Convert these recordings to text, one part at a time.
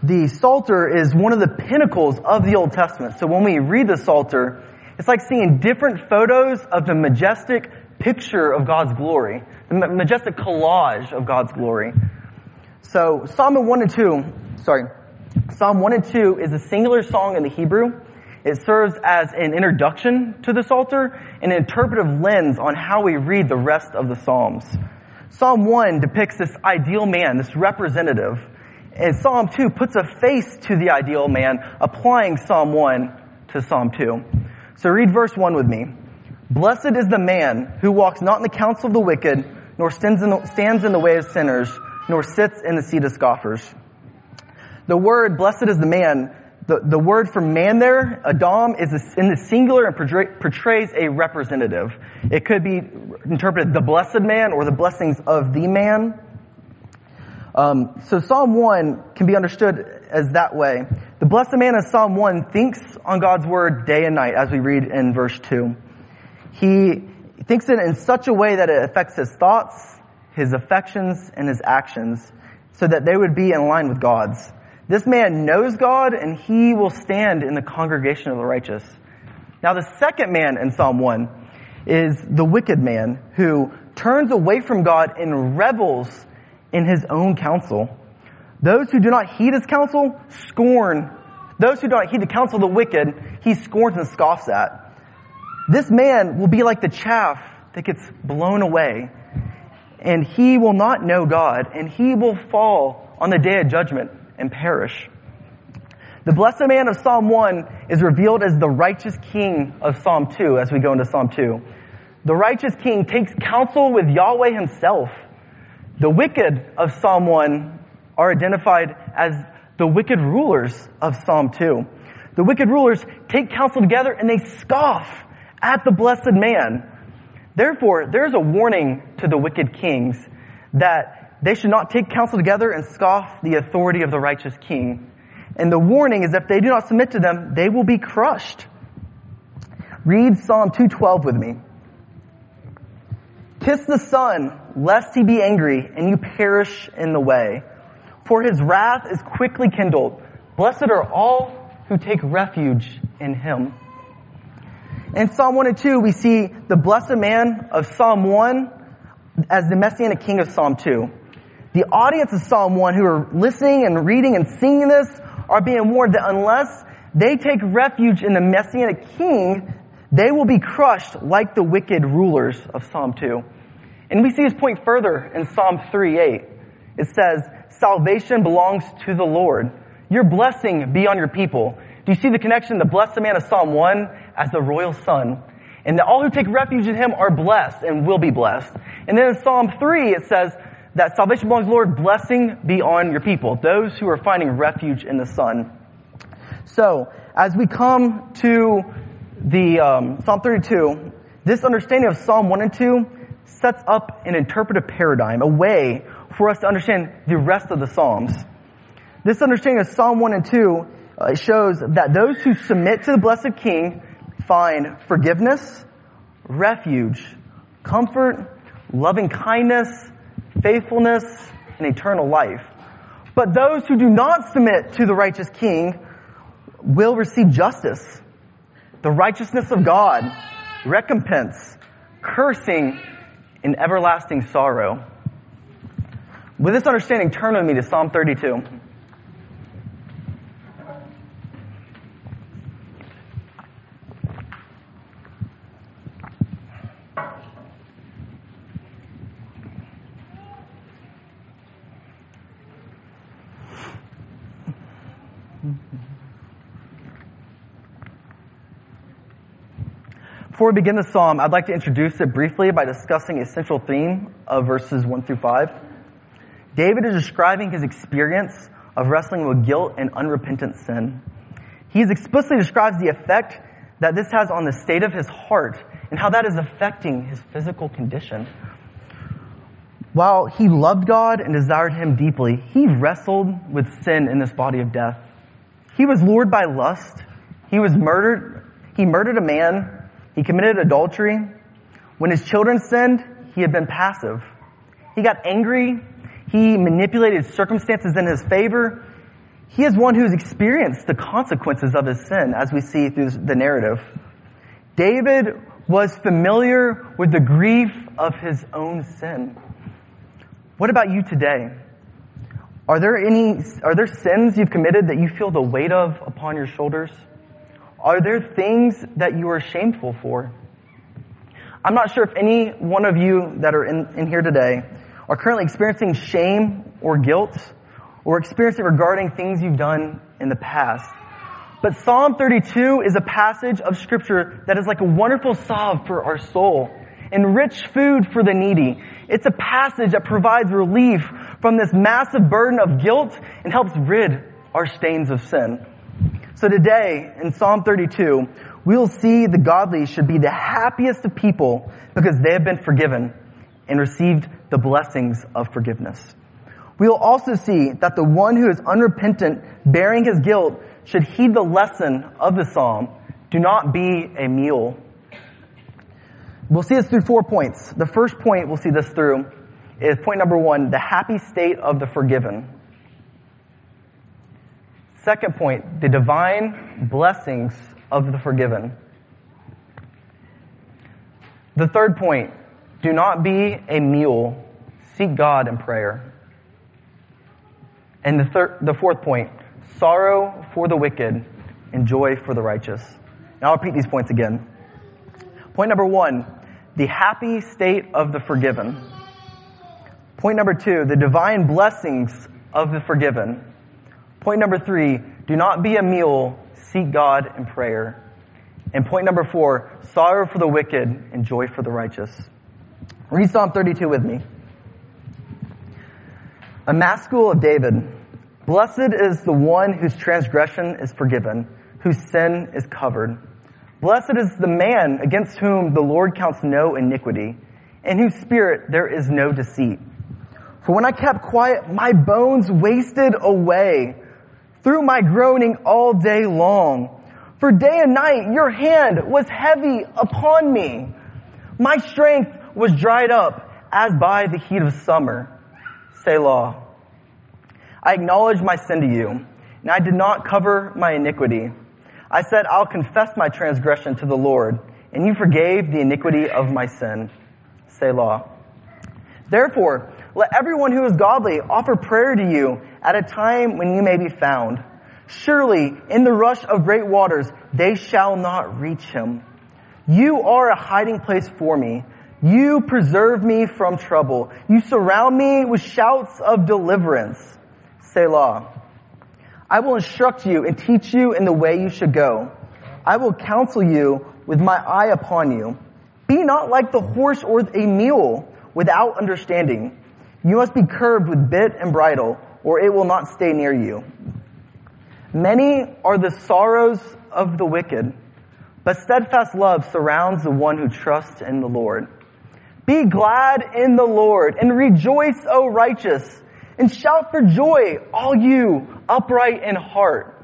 the Psalter is one of the pinnacles of the Old Testament. So when we read the Psalter, it's like seeing different photos of the majestic picture of God's glory, the majestic collage of God's glory. So Psalm 1 and 2 is a singular song in the Hebrew. It serves as an introduction to the Psalter and an interpretive lens on how we read the rest of the Psalms. Psalm 1 depicts this ideal man, this representative. And Psalm 2 puts a face to the ideal man, applying Psalm 1 to Psalm 2. So read verse 1 with me. Blessed is the man who walks not in the counsel of the wicked, nor stands in the way of sinners, nor sits in the seat of scoffers. The word blessed is the man, the word for man there, Adam, is in the singular and portrays a representative. It could be interpreted the blessed man or the blessings of the man. So Psalm 1 can be understood as that way. The blessed man in Psalm 1 thinks on God's word day and night, as we read in verse 2. He thinks it in such a way that it affects his thoughts, his affections, and his actions, so that they would be in line with God's. This man knows God, and he will stand in the congregation of the righteous. Now the second man in Psalm 1 is the wicked man who turns away from God and revels in his own counsel. Those who do not heed his counsel scorn. Those who do not heed the counsel of the wicked, he scorns and scoffs at. This man will be like the chaff that gets blown away, and he will not know God, and he will fall on the day of judgment and perish. The blessed man of Psalm 1 is revealed as the righteous king of Psalm 2 as we go into Psalm 2. The righteous king takes counsel with Yahweh himself. The wicked of Psalm 1 are identified as the wicked rulers of Psalm 2. The wicked rulers take counsel together and they scoff at the blessed man. Therefore, there's a warning to the wicked kings that they should not take counsel together and scoff the authority of the righteous king. And the warning is that if they do not submit to them, they will be crushed. Read Psalm 2:12 with me. Kiss the Son, lest he be angry, and you perish in the way. For his wrath is quickly kindled. Blessed are all who take refuge in him. In Psalm 1 and 2, we see the blessed man of Psalm 1 as the Messianic king of Psalm 2. The audience of Psalm 1 who are listening and reading and singing this are being warned that unless they take refuge in the Messianic king, they will be crushed like the wicked rulers of Psalm 2. And we see his point further in Psalm 3:8. It says, salvation belongs to the Lord. Your blessing be on your people. Do you see the connection? The blessed man of Psalm 1 as the royal son. And that all who take refuge in him are blessed and will be blessed. And then in Psalm 3 it says that salvation belongs to the Lord, blessing be on your people, those who are finding refuge in the Son. So, as we come to the Psalm 32, this understanding of Psalm 1 and 2 sets up an interpretive paradigm, a way for us to understand the rest of the Psalms. This understanding of Psalm 1 and 2 shows that those who submit to the blessed King find forgiveness, refuge, comfort, loving kindness, faithfulness, and eternal life. But those who do not submit to the righteous King will receive justice, the righteousness of God, recompense, cursing, and everlasting sorrow. With this understanding, turn with me to Psalm 32. Before we begin the psalm, I'd like to introduce it briefly by discussing a central theme of verses 1 through 5. David is describing his experience of wrestling with guilt and unrepentant sin. He explicitly describes the effect that this has on the state of his heart and how that is affecting his physical condition. While he loved God and desired him deeply, he wrestled with sin in this body of death. He was lured by lust. He murdered a man. He committed adultery. When his children sinned, he had been passive. He got angry. He manipulated circumstances in his favor. He is one who's experienced the consequences of his sin, as we see through the narrative. David was familiar with the grief of his own sin. What about you today? Are there sins you've committed that you feel the weight of upon your shoulders? Are there things that you are shameful for? I'm not sure if any one of you that are in here today are currently experiencing shame or guilt or experiencing regarding things you've done in the past. But Psalm 32 is a passage of Scripture that is like a wonderful salve for our soul and rich food for the needy. It's a passage that provides relief from this massive burden of guilt and helps rid our stains of sin. So today, in Psalm 32, we'll see the godly should be the happiest of people because they have been forgiven and received the blessings of forgiveness. We'll also see that the one who is unrepentant, bearing his guilt, should heed the lesson of the psalm. Do not be a mule. We'll see this through 4 points. The first point we'll see this through is point number 1, the happy state of the forgiven. Second point, the divine blessings of the forgiven. The third point, do not be a mule. Seek God in prayer. And the fourth point, sorrow for the wicked and joy for the righteous. Now I'll repeat these points again. Point number 1, the happy state of the forgiven. Point number 2, the divine blessings of the forgiven. Point number 3, do not be a mule, seek God in prayer. And point number 4, sorrow for the wicked and joy for the righteous. Read Psalm 32 with me. A maskil of David. Blessed is the one whose transgression is forgiven, whose sin is covered. Blessed is the man against whom the Lord counts no iniquity, in whose spirit there is no deceit. For when I kept quiet, my bones wasted away through my groaning all day long. For day and night your hand was heavy upon me. My strength was dried up as by the heat of summer. Selah. I acknowledged my sin to you, and I did not cover my iniquity. I said, I'll confess my transgression to the Lord, and you forgave the iniquity of my sin. Selah. Therefore, let everyone who is godly offer prayer to you at a time when you may be found. Surely, in the rush of great waters, they shall not reach him. You are a hiding place for me. You preserve me from trouble. You surround me with shouts of deliverance. Selah. I will instruct you and teach you in the way you should go. I will counsel you with my eye upon you. Be not like the horse or a mule without understanding. You must be curbed with bit and bridle, or it will not stay near you. Many are the sorrows of the wicked, but steadfast love surrounds the one who trusts in the Lord. Be glad in the Lord and rejoice, O righteous, and shout for joy, all you upright in heart.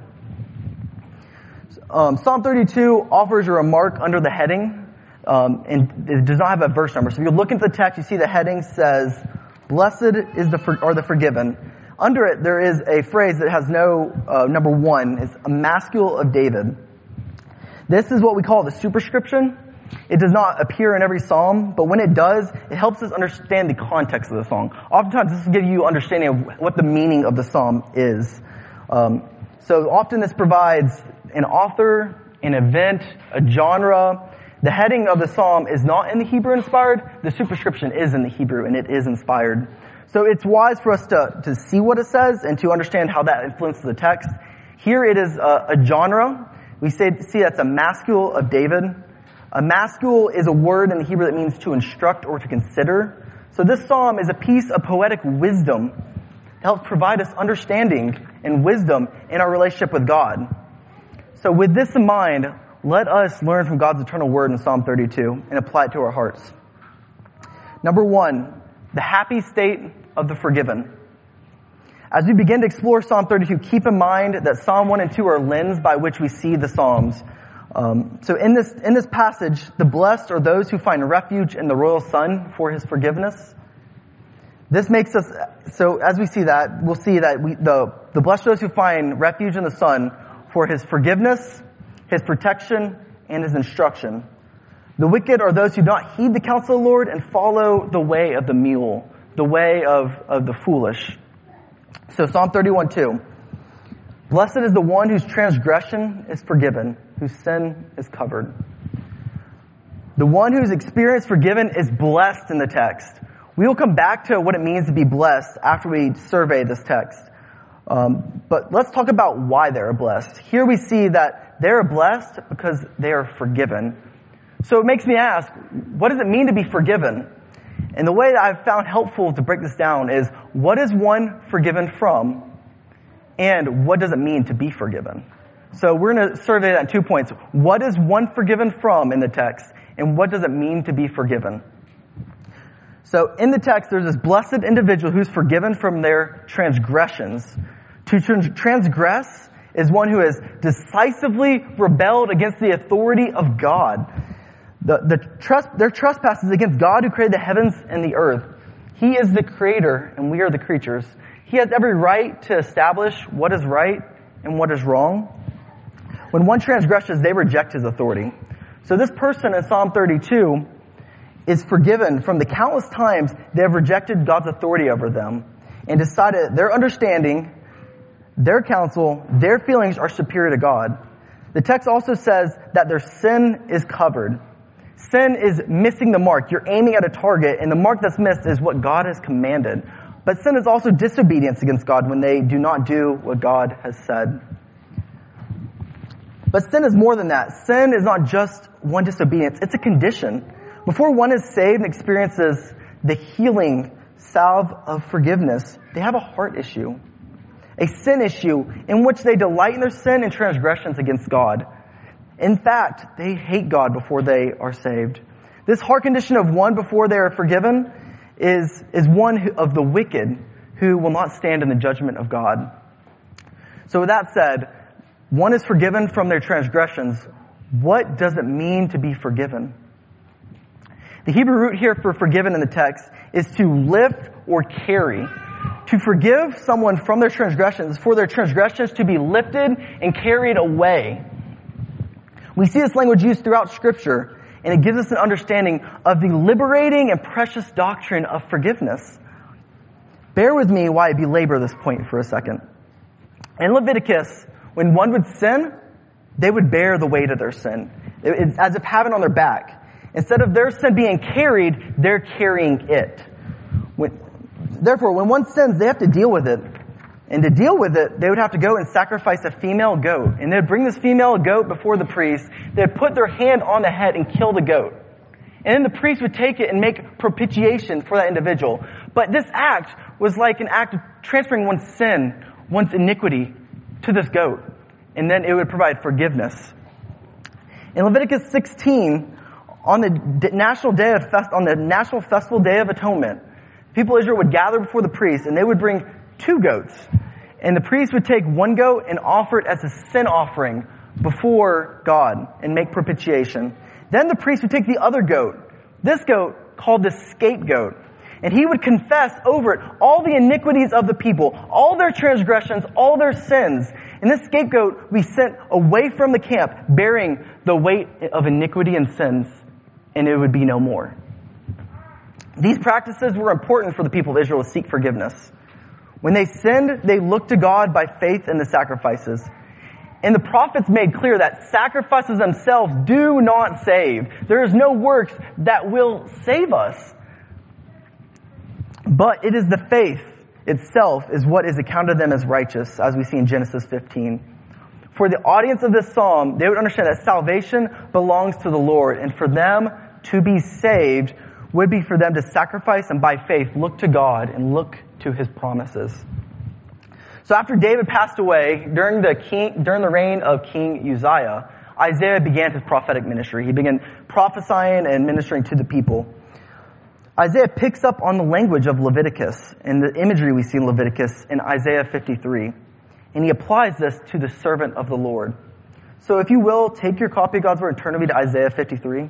Psalm 32 offers a remark under the heading, and it does not have a verse number. So if you look into the text, you see the heading says, "Blessed is the forgiven." Under it, there is a phrase that has no number 1. It's a maskil of David. This is what we call the superscription. It does not appear in every psalm, but when it does, it helps us understand the context of the song. Oftentimes, this will give you understanding of what the meaning of the psalm is. So often this provides an author, an event, a genre. The heading of the psalm is not in the Hebrew inspired. The superscription is in the Hebrew, and it is inspired. So it's wise for us to see what it says and to understand how that influences the text. Here it is a genre. We see that's a maskil of David. A maskil is a word in the Hebrew that means to instruct or to consider. So this psalm is a piece of poetic wisdom to help provide us understanding and wisdom in our relationship with God. So with this in mind, let us learn from God's eternal word in Psalm 32 and apply it to our hearts. Number 1, the happy state of the forgiven. As we begin to explore Psalm 32, keep in mind that Psalm 1 and 2 are lens by which we see the Psalms. So in this passage, the blessed are those who find refuge in the royal Son for his forgiveness. This makes us, so as we see that, we'll see that the blessed those who find refuge in the Son for his forgiveness, his protection, and his instruction. The wicked are those who do not heed the counsel of the Lord and follow the way of the mule, the way of the foolish. So Psalm 31:2. Blessed is the one whose transgression is forgiven, whose sin is covered. The one whose experience forgiven is blessed in the text. We will come back to what it means to be blessed after we survey this text. But let's talk about why they are blessed. Here we see that they are blessed because they are forgiven. So it makes me ask, what does it mean to be forgiven? And the way that I've found helpful to break this down is, what is one forgiven from? And what does it mean to be forgiven? So we're going to survey that in 2 points. What is one forgiven from in the text? And what does it mean to be forgiven? So in the text, there's this blessed individual who's forgiven from their transgressions. To transgress is one who has decisively rebelled against the authority of God. Their trespasses against God who created the heavens and the earth. He is the creator and we are the creatures. He has every right to establish what is right and what is wrong. When one transgresses, they reject his authority. So this person in Psalm 32 is forgiven from the countless times they have rejected God's authority over them and decided their understanding, their counsel, their feelings are superior to God. The text also says that their sin is covered. Sin is missing the mark. You're aiming at a target, and the mark that's missed is what God has commanded. But sin is also disobedience against God when they do not do what God has said. But sin is more than that. Sin is not just one disobedience. It's a condition. Before one is saved and experiences the healing salve of forgiveness, they have a heart issue. A sin issue in which they delight in their sin and transgressions against God. In fact, they hate God before they are saved. This heart condition of one before they are forgiven is one of the wicked who will not stand in the judgment of God. So with that said, one is forgiven from their transgressions. What does it mean to be forgiven? The Hebrew root here for forgiven in the text is to lift or carry. To forgive someone from their transgressions, for their transgressions to be lifted and carried away. We see this language used throughout Scripture, and it gives us an understanding of the liberating and precious doctrine of forgiveness. Bear with me while I belabor this point for a second. In Leviticus, when one would sin, they would bear the weight of their sin. It's as if having it on their back. Instead of their sin being carried, they're carrying it. Therefore, when one sins, they have to deal with it. And to deal with it, they would have to go and sacrifice a female goat. And they'd bring this female goat before the priest. They'd put their hand on the head and kill the goat. And then the priest would take it and make propitiation for that individual. But this act was like an act of transferring one's sin, one's iniquity to this goat. And then it would provide forgiveness. In Leviticus 16, on the national festival day of atonement, people of Israel would gather before the priest and they would bring 2 goats. And the priest would take one goat and offer it as a sin offering before God and make propitiation. Then the priest would take the other goat, this goat called the scapegoat, and he would confess over it all the iniquities of the people, all their transgressions, all their sins. And this scapegoat would be sent away from the camp, bearing the weight of iniquity and sins, and it would be no more. These practices were important for the people of Israel to seek forgiveness. When they sinned, they looked to God by faith in the sacrifices. And the prophets made clear that sacrifices themselves do not save. There is no works that will save us. But it is the faith itself is what is accounted to them as righteous, as we see in Genesis 15. For the audience of this psalm, they would understand that salvation belongs to the Lord, and for them to be saved would be for them to sacrifice and by faith look to God and look to His promises. So after David passed away, during the reign of King Uzziah, Isaiah began his prophetic ministry. He began prophesying and ministering to the people. Isaiah picks up on the language of Leviticus and the imagery we see in Leviticus in Isaiah 53. And he applies this to the servant of the Lord. So if you will, take your copy of God's Word and turn to me to Isaiah 53.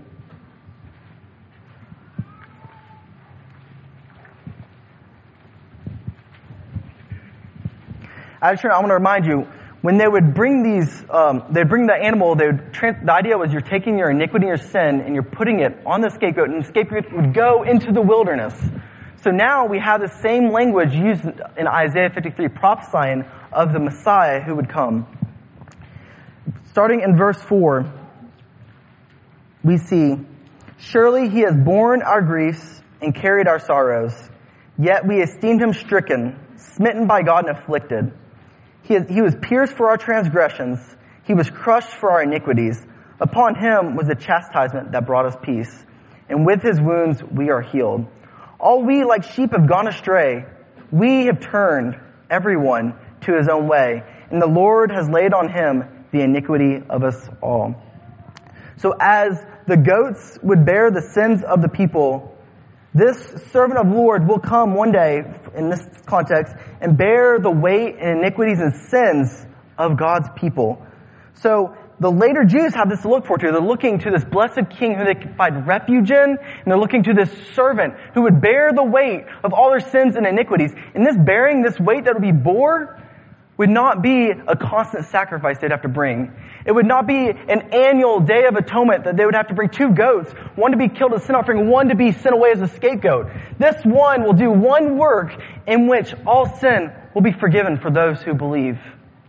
I want to remind you, when they would bring they'd bring the animal, the idea was you're taking your iniquity and your sin and you're putting it on the scapegoat, and the scapegoat would go into the wilderness. So now we have the same language used in Isaiah 53, prophesying of the Messiah who would come. Starting in verse 4, we see, surely he has borne our griefs and carried our sorrows, yet we esteemed him stricken, smitten by God and afflicted. He was pierced for our transgressions, he was crushed for our iniquities. Upon him was the chastisement that brought us peace, and with his wounds we are healed. All we like sheep have gone astray. We have turned everyone to his own way, and the Lord has laid on him the iniquity of us all. So as the goats would bear the sins of the people, this servant of the Lord will come one day, in this context, and bear the weight and iniquities and sins of God's people. So the later Jews have this to look forward to. They're looking to this blessed king who they can find refuge in, and they're looking to this servant who would bear the weight of all their sins and iniquities. And this bearing, this weight that would be bore, would not be a constant sacrifice they'd have to bring. It would not be an annual day of atonement that they would have to bring 2 goats, one to be killed as a sin offering, one to be sent away as a scapegoat. This one will do one work in which all sin will be forgiven for those who believe.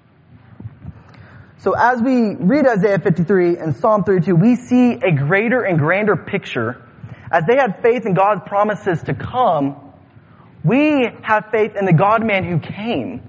So as we read Isaiah 53 and Psalm 32, we see a greater and grander picture. As they had faith in God's promises to come, we have faith in the God-man who came.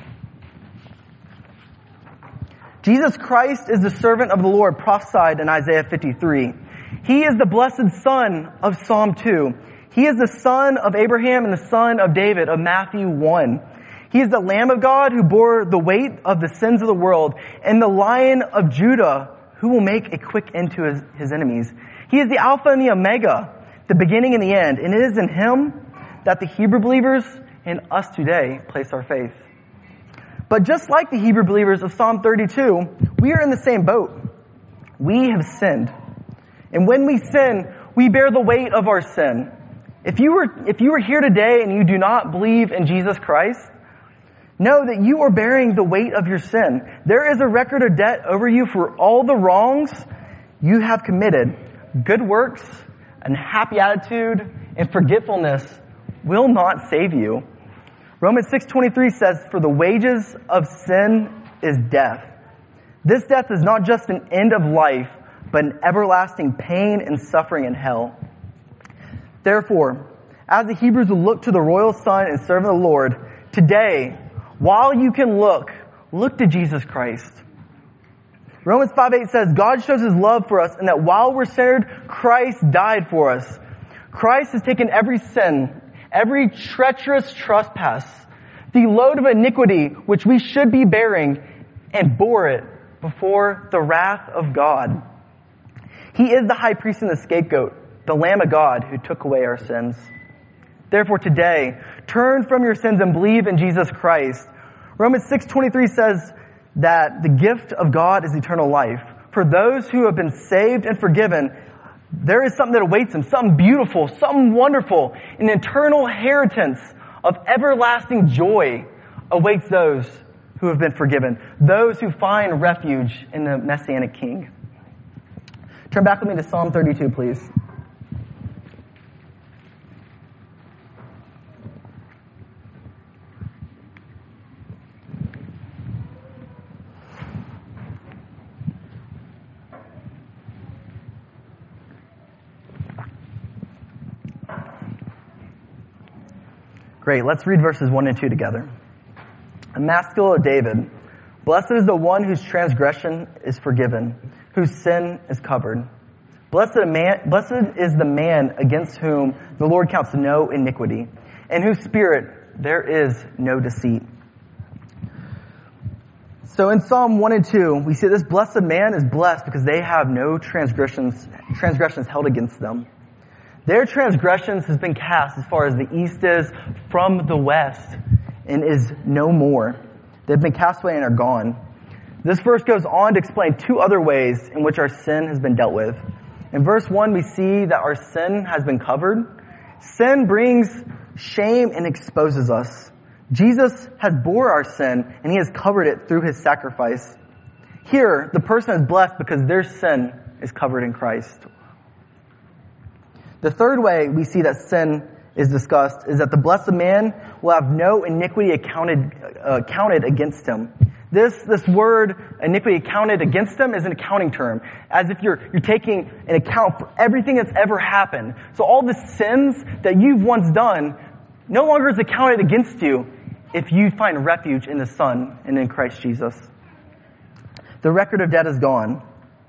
Jesus Christ is the servant of the Lord prophesied in Isaiah 53. He is the blessed son of Psalm 2. He is the son of Abraham and the son of David of Matthew 1. He is the Lamb of God who bore the weight of the sins of the world, and the Lion of Judah who will make a quick end to his enemies. He is the Alpha and the Omega, the beginning and the end, and it is in him that the Hebrew believers and us today place our faith. But just like the Hebrew believers of Psalm 32, we are in the same boat. We have sinned. And when we sin, we bear the weight of our sin. If you were here today and you do not believe in Jesus Christ, know that you are bearing the weight of your sin. There is a record of debt over you for all the wrongs you have committed. Good works and happy attitude and forgetfulness will not save you. Romans 6:23 says, for the wages of sin is death. This death is not just an end of life, but an everlasting pain and suffering in hell. Therefore, as the Hebrews will look to the royal Son and servant of the Lord, today, while you can look to Jesus Christ. Romans 5:8 says, God shows his love for us in that while we're sinners, Christ died for us. Christ has taken every sin, every treacherous trespass, the load of iniquity which we should be bearing, and bore it before the wrath of God. He is the high priest and the scapegoat, the Lamb of God who took away our sins. Therefore today, turn from your sins and believe in Jesus Christ. Romans 6:23 says that the gift of God is eternal life. For those who have been saved and forgiven, there is something that awaits them, something beautiful, something wonderful. An eternal inheritance of everlasting joy awaits those who have been forgiven, those who find refuge in the Messianic King. Turn back with me to Psalm 32, please. Great, let's read verses 1 and 2 together. A maskil of David. Blessed is the one whose transgression is forgiven, whose sin is covered. Blessed is the man against whom the Lord counts no iniquity, in whose spirit there is no deceit. So in Psalm 1 and 2, we see this blessed man is blessed because they have no transgressions held against them. Their transgressions has been cast as far as the east is from the west and is no more. They've been cast away and are gone. This verse goes on to explain 2 other ways in which our sin has been dealt with. In verse 1, we see that our sin has been covered. Sin brings shame and exposes us. Jesus has bore our sin, and he has covered it through his sacrifice. Here, the person is blessed because their sin is covered in Christ. The third way we see that sin is discussed is that the blessed man will have no iniquity counted against him. This word, iniquity counted against him, is an accounting term, as if you're taking an account for everything that's ever happened. So all the sins that you've once done no longer is accounted against you if you find refuge in the Son and in Christ Jesus. The record of debt is gone.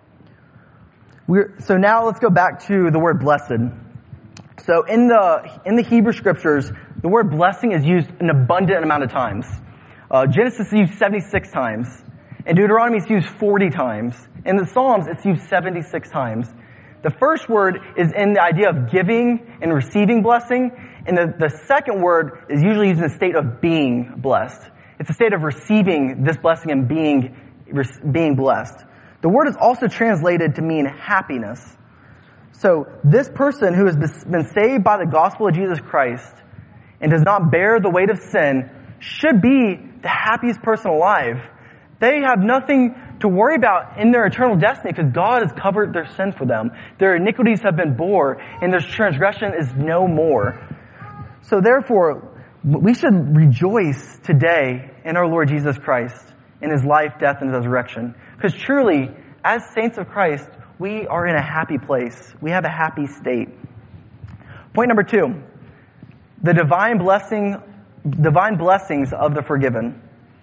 So now let's go back to the word blessed. So in the Hebrew scriptures, the word blessing is used an abundant amount of times. Genesis is used 76 times. In Deuteronomy it's used 40 times. In the Psalms it's used 76 times. The first word is in the idea of giving and receiving blessing, and the second word is usually used in the state of being blessed. It's a state of receiving this blessing and being blessed. The word is also translated to mean happiness. So this person who has been saved by the gospel of Jesus Christ and does not bear the weight of sin should be the happiest person alive. They have nothing to worry about in their eternal destiny because God has covered their sin for them. Their iniquities have been bore and their transgression is no more. So therefore, we should rejoice today in our Lord Jesus Christ, in his life, death, and resurrection. Because truly, as saints of Christ, we are in a happy place. We have a happy state. Point number 2, the divine blessings of the forgiven.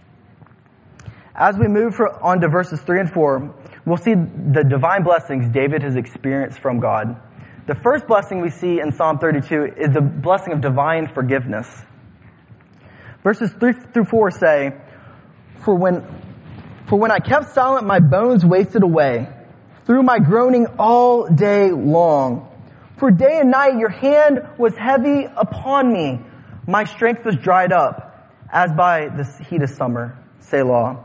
As we move on to verses 3 and 4, we'll see the divine blessings David has experienced from God. The first blessing we see in Psalm 32 is the blessing of divine forgiveness. Verses 3 through 4 say, For when I kept silent, my bones wasted away, through my groaning all day long. For day and night your hand was heavy upon me. My strength was dried up, as by the heat of summer. Selah.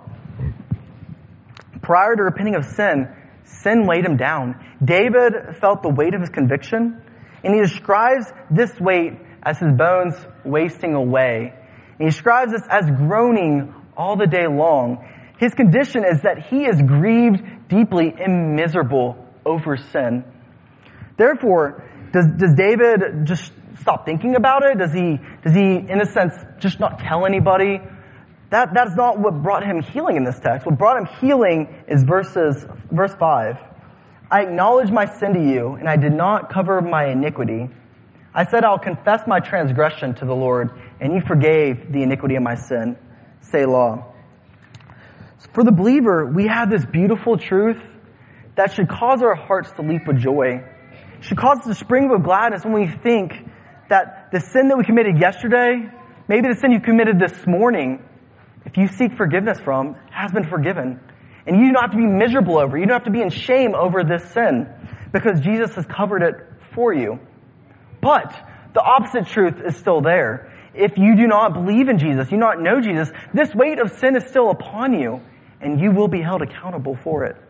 Prior to repenting of sin weighed him down. David felt the weight of his conviction, and he describes this weight as his bones wasting away. And he describes this as groaning all the day long. His condition is that he is grieved deeply and miserable over sin. Therefore, does David just stop thinking about it? Does he, in a sense, just not tell anybody? That's not what brought him healing in this text. What brought him healing is verse 5. I acknowledge my sin to you, and I did not cover my iniquity. I said I'll confess my transgression to the Lord, and you forgave the iniquity of my sin. Selah. For the believer, we have this beautiful truth that should cause our hearts to leap with joy. It should cause us to spring with gladness when we think that the sin that we committed yesterday, maybe the sin you committed this morning, if you seek forgiveness from, has been forgiven. And you don't have to be miserable over it. You don't have to be in shame over this sin because Jesus has covered it for you. But the opposite truth is still there. If you do not believe in Jesus, you do not know Jesus, this weight of sin is still upon you, and you will be held accountable for it.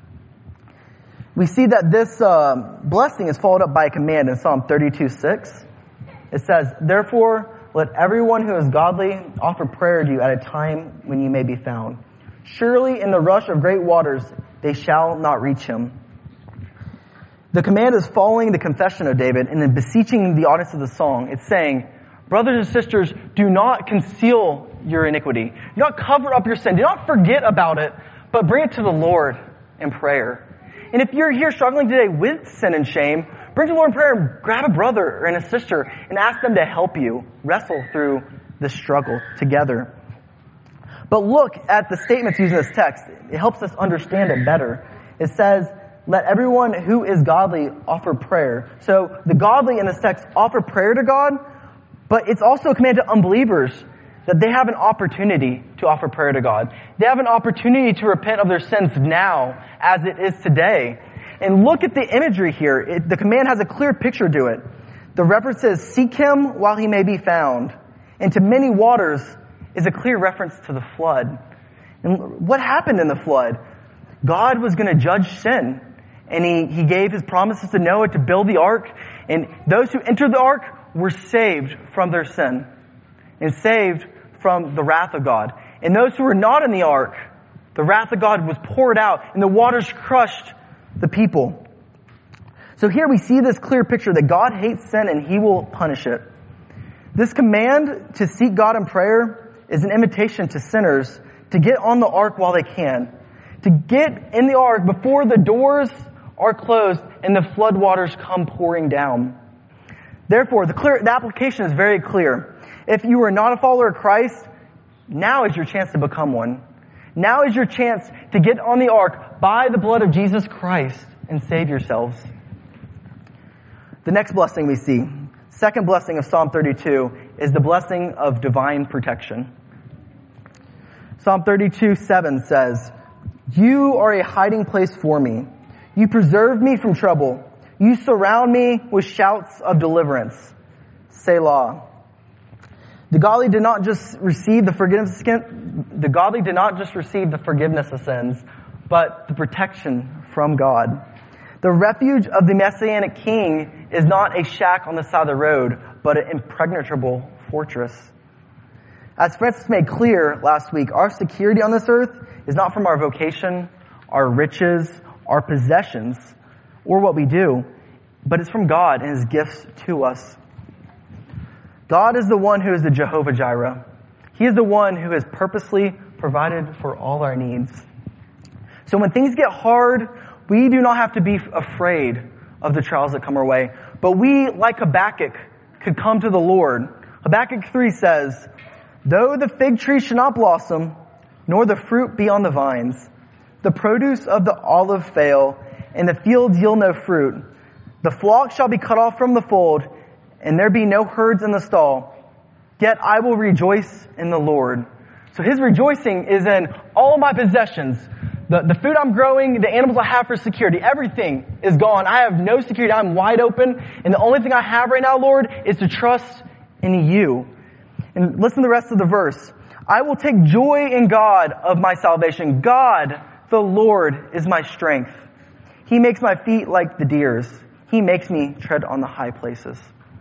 We see that this blessing is followed up by a command in Psalm 32:6. It says, Therefore, let everyone who is godly offer prayer to you at a time when you may be found. Surely in the rush of great waters they shall not reach him. The command is following the confession of David and then beseeching the audience of the song. It's saying, brothers and sisters, do not conceal your iniquity. Do not cover up your sin. Do not forget about it, but bring it to the Lord in prayer. And if you're here struggling today with sin and shame, bring to the Lord in prayer and grab a brother and a sister and ask them to help you wrestle through this struggle together. But look at the statements used in this text. It helps us understand it better. It says, let everyone who is godly offer prayer. So the godly in this text offer prayer to God, but it's also a command to unbelievers that they have an opportunity to offer prayer to God. They have an opportunity to repent of their sins now as it is today. And look at the imagery here. The command has a clear picture to it. The reference says, seek him while he may be found. And to many waters is a clear reference to the flood. And what happened in the flood? God was going to judge sin. And he gave his promises to Noah to build the ark. And those who entered the ark were saved from their sin and saved from the wrath of God. And those who were not in the ark, the wrath of God was poured out and the waters crushed the people. So here we see this clear picture that God hates sin and He will punish it. This command to seek God in prayer is an invitation to sinners to get on the ark while they can. To get in the ark before the doors are closed and the floodwaters come pouring down. Therefore, the application is very clear. If you are not a follower of Christ, now is your chance to become one. Now is your chance to get on the ark by the blood of Jesus Christ and save yourselves. The next blessing we see, second blessing of Psalm 32, is the blessing of divine protection. Psalm 32:7 says, "You are a hiding place for me. You preserve me from trouble. You surround me with shouts of deliverance." Selah. The godly did not just receive the forgiveness of sins, but the protection from God. The refuge of the Messianic King is not a shack on the side of the road, but an impregnable fortress. As Francis made clear last week, our security on this earth is not from our vocation, our riches, our possessions, or what we do, but it's from God and His gifts to us. God is the one who is the Jehovah Jireh. He is the one who has purposely provided for all our needs. So when things get hard, we do not have to be afraid of the trials that come our way, but we, like Habakkuk, could come to the Lord. Habakkuk 3 says, "Though the fig tree should not blossom, nor the fruit be on the vines, the produce of the olive fail, and the fields yield no fruit, the flock shall be cut off from the fold, and there be no herds in the stall, yet I will rejoice in the Lord." So his rejoicing is in all my possessions. The food I'm growing, the animals I have for security, everything is gone. I have no security. I'm wide open. And the only thing I have right now, Lord, is to trust in you. And listen to the rest of the verse. "I will take joy in God of my salvation. God, the Lord, is my strength. He makes my feet like the deer's. He makes me tread on the high places."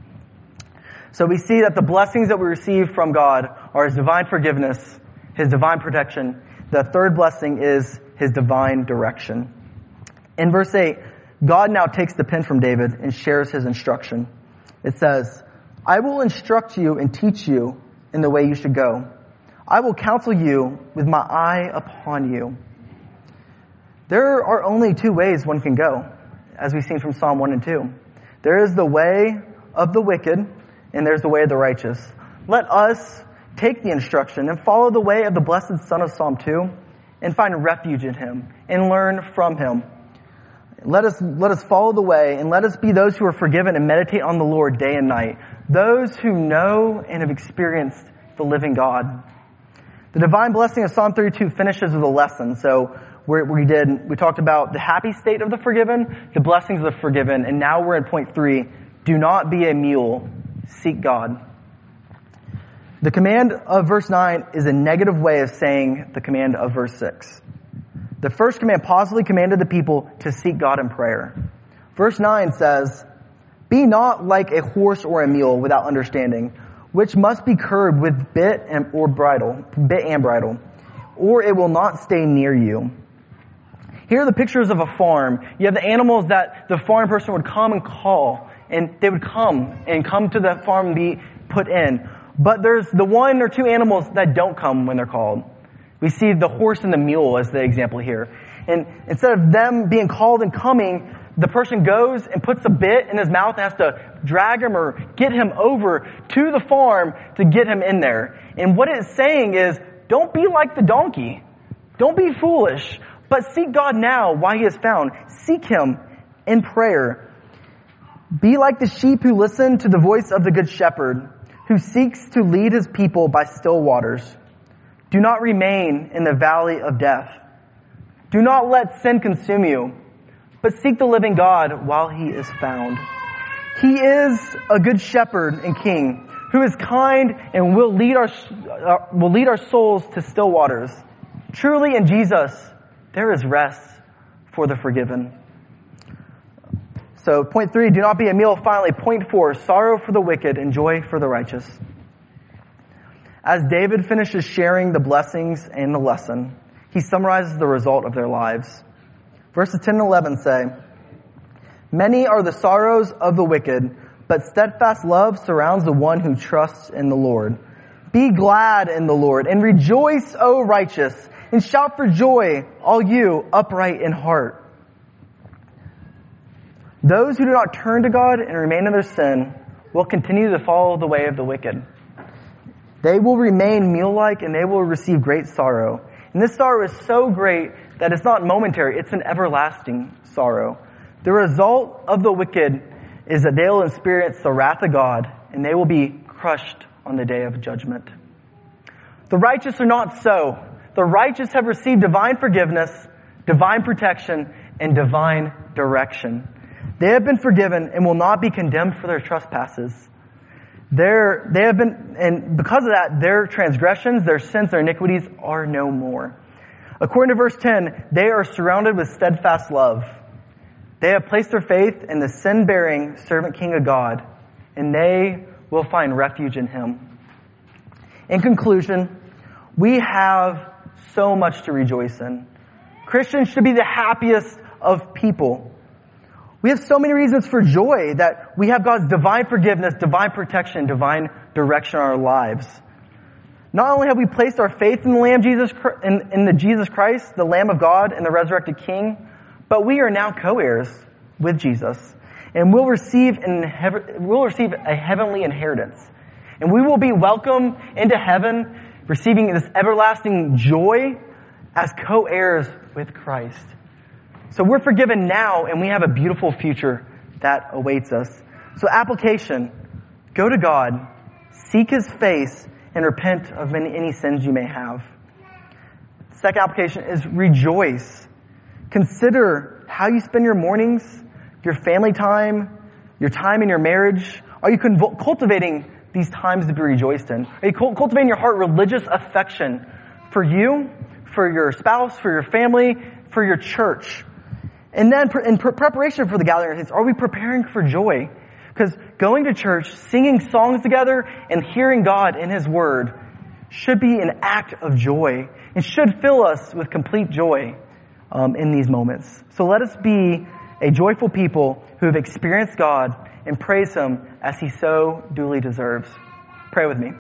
So we see that the blessings that we receive from God are His divine forgiveness, His divine protection. The third blessing is His divine direction. In verse 8, God now takes the pen from David and shares His instruction. It says, "I will instruct you and teach you in the way you should go. I will counsel you with my eye upon you." There are only two ways one can go, as we've seen from Psalm 1 and 2. There is the way of the wicked, and there's the way of the righteous. Let us take the instruction and follow the way of the blessed Son of Psalm 2 and find refuge in Him and learn from Him. Let us follow the way and let us be those who are forgiven and meditate on the Lord day and night. Those who know and have experienced the living God. The divine blessing of Psalm 32 finishes with a lesson. So we talked about the happy state of the forgiven, the blessings of the forgiven, and now we're at point 3. Do not be a mule. Seek God. The command of verse 9 is a negative way of saying the command of verse 6. The first command positively commanded the people to seek God in prayer. Verse 9 says, "Be not like a horse or a mule without understanding, which must be curbed with bit and bridle, or it will not stay near you." Here are the pictures of a farm. You have the animals that the farm person would come and call, and they would come to the farm and be put in. But there's the one or two animals that don't come when they're called. We see the horse and the mule as the example here. And instead of them being called and coming, the person goes and puts a bit in his mouth and has to drag him or get him over to the farm to get him in there. And what it's saying is, don't be like the donkey. Don't be foolish, but seek God now while He is found. Seek Him in prayer. Be like the sheep who listen to the voice of the good shepherd, who seeks to lead his people by still waters. Do not remain in the valley of death. Do not let sin consume you, but seek the living God while He is found. He is a good shepherd and king, who is kind and will lead our souls to still waters. Truly in Jesus, there is rest for the forgiven. So point 3, do not be a mule. Finally, point 4, sorrow for the wicked and joy for the righteous. As David finishes sharing the blessings and the lesson, he summarizes the result of their lives. Verses 10 and 11 say, "Many are the sorrows of the wicked, but steadfast love surrounds the one who trusts in the Lord. Be glad in the Lord and rejoice, O righteous, and shout for joy, all you upright in heart. Those who do not turn to God and remain in their sin will continue to follow the way of the wicked. They will remain mule-like and they will receive great sorrow. And this sorrow is so great that it's not momentary, it's an everlasting sorrow. The result of the wicked is that they will experience the wrath of God and they will be crushed on the day of judgment. The righteous are not so. The righteous have received divine forgiveness, divine protection, and divine direction. They have been forgiven and will not be condemned for their trespasses. They have been, and because of that, their transgressions, their sins, their iniquities are no more. According to verse 10, they are surrounded with steadfast love. They have placed their faith in the sin-bearing servant king of God, and they will find refuge in him. In conclusion, we have so much to rejoice in. Christians should be the happiest of people. We have so many reasons for joy that we have God's divine forgiveness, divine protection, divine direction in our lives. Not only have we placed our faith in the Lamb Jesus Christ, the Lamb of God and the resurrected King, but we are now co-heirs with Jesus, and we'll receive a heavenly inheritance. And we will be welcomed into heaven, receiving this everlasting joy as co-heirs with Christ. So we're forgiven now, and we have a beautiful future that awaits us. So application, go to God, seek His face, and repent of any sins you may have. Second application is rejoice. Consider how you spend your mornings, your family time, your time in your marriage. Are you cultivating these times to be rejoiced in? Are you cultivating your heart religious affection for you, for your spouse, for your family, for your church? And then in preparation for the gathering of saints, are we preparing for joy? Because going to church, singing songs together, and hearing God in His Word should be an act of joy and should fill us with complete joy in these moments. So let us be a joyful people who have experienced God and praise Him as He so duly deserves. Pray with me.